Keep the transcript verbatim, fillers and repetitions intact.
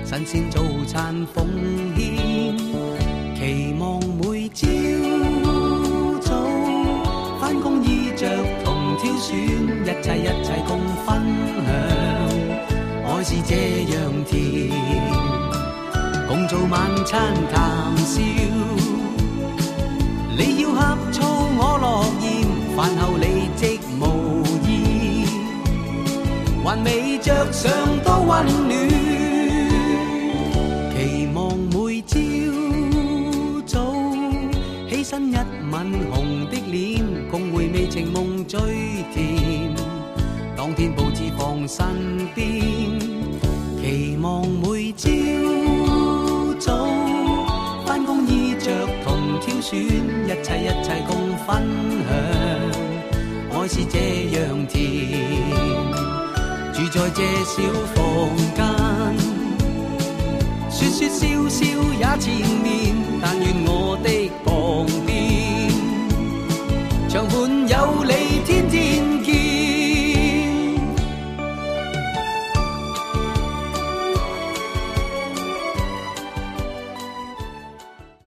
新鲜早餐奉献，期望每朝早返工衣着同挑選，一切一切共分享，愛是這樣甜，共做晚餐談笑，你要呷醋我樂厭，飯後你即無意，還未着上都溫暖，期望每朝早起身一吻紅的臉，共回味情夢最甜，當天報紙放身邊，期望每朝早返工衣着同挑選，一切一切共分享，愛是這樣甜，住在這小房間，說說笑笑也纏綿，但願我的旁邊，長伴有你。